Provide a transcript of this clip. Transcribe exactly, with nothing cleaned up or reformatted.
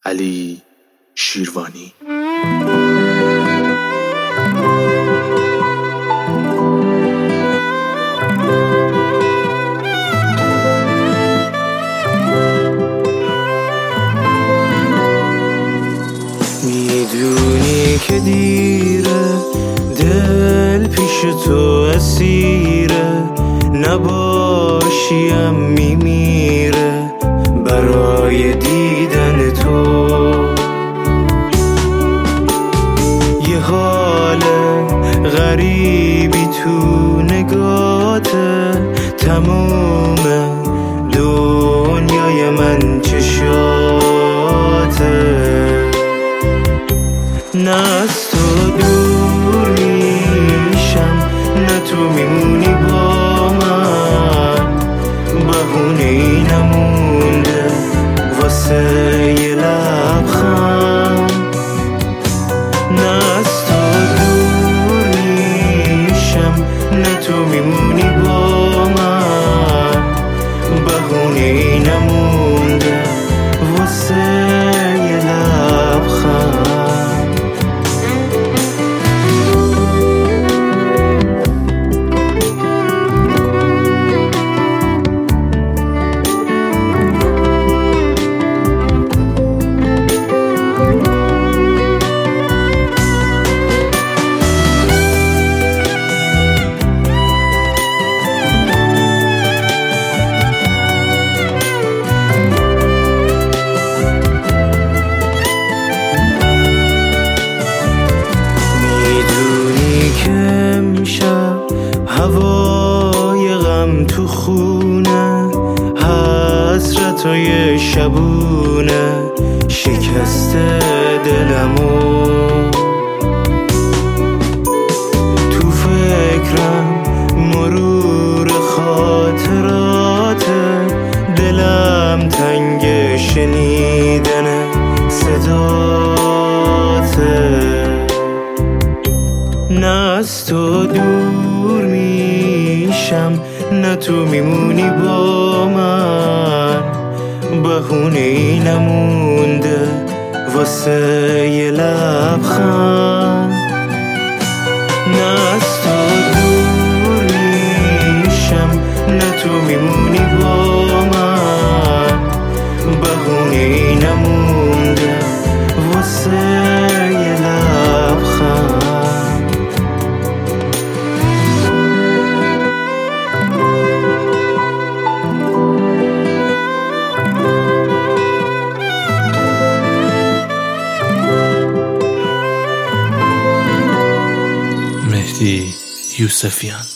علی شیروانی. میدونی که دیره، دل پیش تو اسیره، نباشیم میمیره برای دیدن تو. یه حال غریبی تو نگاته، تموم دنیای من چشاته. نه از تو دور میشم، نه تو میمونی با من، بهونه ای نمونده واسه یه لبخند. نه از تو دور میشم، نه تو میمونی با من، بهونه ای نمونده واسه یه لبخند. هوای غم تو خونه، حسرتای شبونه شکسته دلمو. تو فکرم مرور خاطرات، دلم تنگ شنیدن صداته. نه از تو دور میشم، نه تو میمونی با من، بهونه ای نمونده واسه یه لبخند. نه از تو دور میشم، نه تو میمونی با من، بهونه ای نمونده واسه یه لبخند. مهدی یوسفیان.